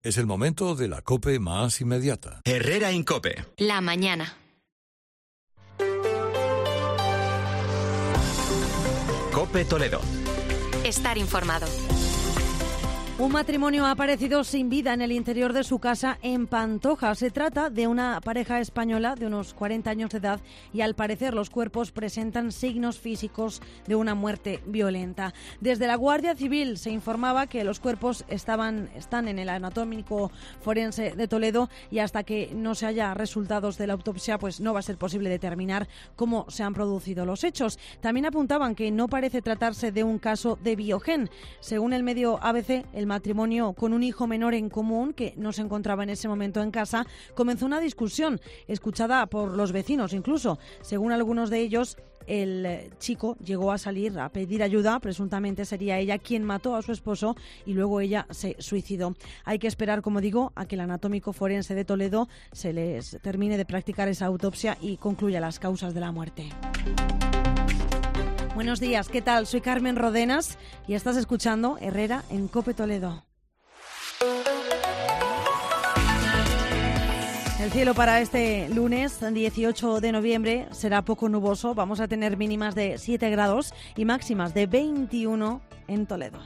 Es el momento de la COPE más inmediata. Herrera Incope. La mañana. COPE Toledo. Estar informado. Un matrimonio ha aparecido sin vida en el interior de su casa en Pantoja. Se trata de una pareja española de unos 40 años de edad y al parecer los cuerpos presentan signos físicos de una muerte violenta. Desde la Guardia Civil se informaba que los cuerpos están en el anatómico forense de Toledo y hasta que no se haya resultados de la autopsia pues no va a ser posible determinar cómo se han producido los hechos. También apuntaban que no parece tratarse de un caso de Biogen. Según el medio ABC, el matrimonio con un hijo menor en común que no se encontraba en ese momento en casa comenzó una discusión escuchada por los vecinos incluso. Según algunos de ellos, el chico llegó a salir a pedir ayuda, presuntamente sería ella quien mató a su esposo y luego ella se suicidó. Hay que esperar, como digo, a que el anatómico forense de Toledo se les termine de practicar esa autopsia y concluya las causas de la muerte. Buenos días, ¿qué tal? Soy Carmen Rodenas y estás escuchando Herrera en COPE Toledo. El cielo para este lunes 18 de noviembre será poco nuboso. Vamos a tener mínimas de 7 grados y máximas de 21 en Toledo.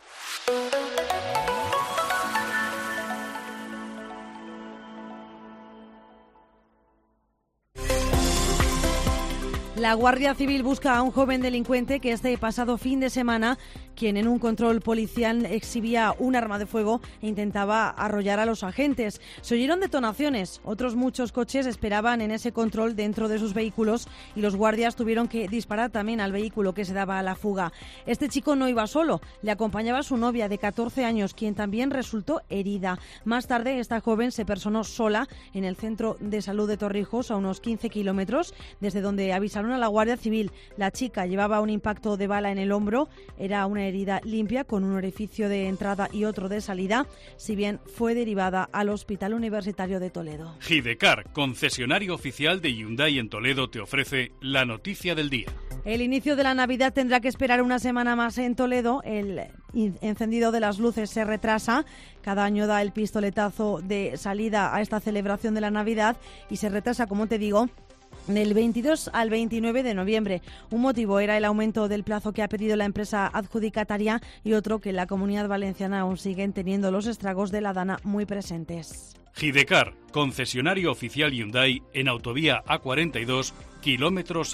La Guardia Civil busca a un joven delincuente que este pasado fin de semana, quien en un control policial exhibía un arma de fuego e intentaba arrollar a los agentes. Se oyeron detonaciones, otros muchos coches esperaban en ese control dentro de sus vehículos y los guardias tuvieron que disparar también al vehículo que se daba a la fuga. Este chico no iba solo, le acompañaba su novia de 14 años, quien también resultó herida. Más tarde, esta joven se personó sola en el centro de salud de Torrijos, a unos 15 kilómetros, desde donde avisaron a la Guardia Civil. La chica llevaba un impacto de bala en el hombro, era una herida limpia con un orificio de entrada y otro de salida, si bien fue derivada al Hospital Universitario de Toledo. Gidecar, concesionario oficial de Hyundai en Toledo, te ofrece la noticia del día. El inicio de la Navidad tendrá que esperar una semana más en Toledo. El encendido de las luces se retrasa. Cada año da el pistoletazo de salida a esta celebración de la Navidad y se retrasa, como te digo, del 22 al 29 de noviembre. Un motivo era el aumento del plazo que ha pedido la empresa adjudicataria y otro que en la Comunidad Valenciana aún siguen teniendo los estragos de la Dana muy presentes. Gidecar, concesionario oficial Hyundai en autovía A42, kilómetro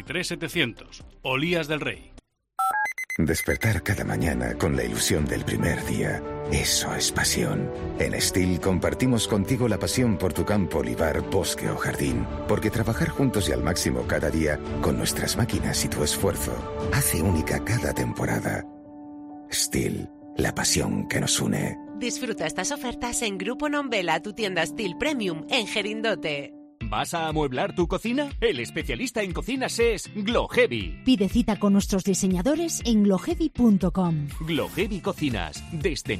63700, Olías del Rey. Despertar cada mañana con la ilusión del primer día. Eso es pasión. En Stihl compartimos contigo la pasión por tu campo, olivar, bosque o jardín. Porque trabajar juntos y al máximo cada día, con nuestras máquinas y tu esfuerzo, hace única cada temporada. Stihl, la pasión que nos une. Disfruta estas ofertas en Grupo Nombela, tu tienda Stihl Premium en Gerindote. ¿Vas a amueblar tu cocina? El especialista en cocinas es Gloheavy. Pide cita con nuestros diseñadores en gloheavy.com. Gloheavy Cocinas, desde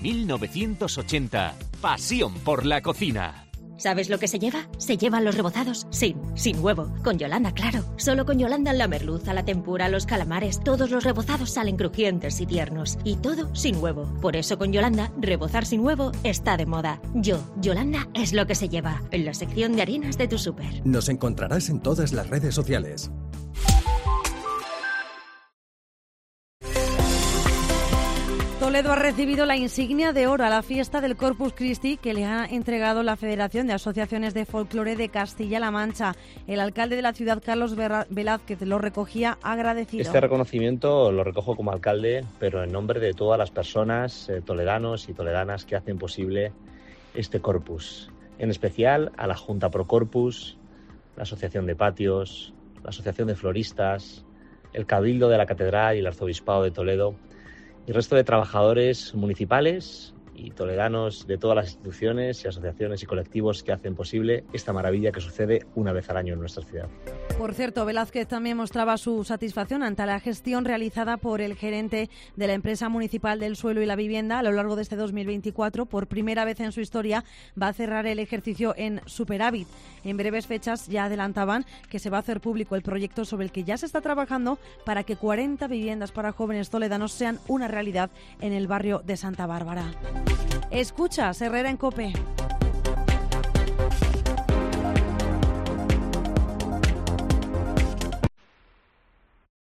1980. Pasión por la cocina. ¿Sabes lo que se lleva? Se llevan los rebozados sin huevo. Con Yolanda, claro. Solo con Yolanda la merluza, la tempura, los calamares, todos los rebozados salen crujientes y tiernos. Y todo sin huevo. Por eso con Yolanda, rebozar sin huevo está de moda. Yolanda es lo que se lleva. En la sección de harinas de tu súper. Nos encontrarás en todas las redes sociales. Toledo ha recibido la insignia de oro a la fiesta del Corpus Christi que le ha entregado la Federación de Asociaciones de Folclore de Castilla-La Mancha. El alcalde de la ciudad, Carlos Velázquez, lo recogía agradecido. Este reconocimiento lo recojo como alcalde, pero en nombre de todas las personas, toledanos y toledanas que hacen posible este Corpus. En especial a la Junta Pro Corpus, la Asociación de Patios, la Asociación de Floristas, el Cabildo de la Catedral y el Arzobispado de Toledo, y el resto de trabajadores municipales y toledanos de todas las instituciones y asociaciones y colectivos que hacen posible esta maravilla que sucede una vez al año en nuestra ciudad. Por cierto, Velázquez también mostraba su satisfacción ante la gestión realizada por el gerente de la empresa municipal del suelo y la vivienda a lo largo de este 2024. Por primera vez en su historia va a cerrar el ejercicio en superávit. En breves fechas ya adelantaban que se va a hacer público el proyecto sobre el que ya se está trabajando para que 40 viviendas para jóvenes toledanos sean una realidad en el barrio de Santa Bárbara. Escuchas Herrera en COPE.